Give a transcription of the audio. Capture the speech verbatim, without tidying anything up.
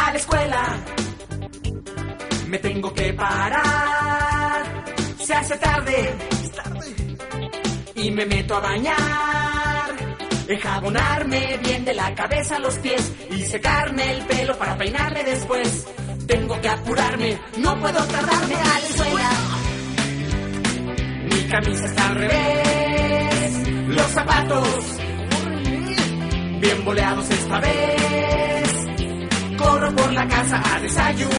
a la escuela me tengo que parar. Se hace tarde y me meto a bañar, enjabonarme bien de la cabeza a los pies y secarme el pelo para peinarme después. Tengo que apurarme, no puedo tardarme a la escuela. Mi camisa está al revés, los zapatos bien boleados esta vez. Corro por la casa a desayunar.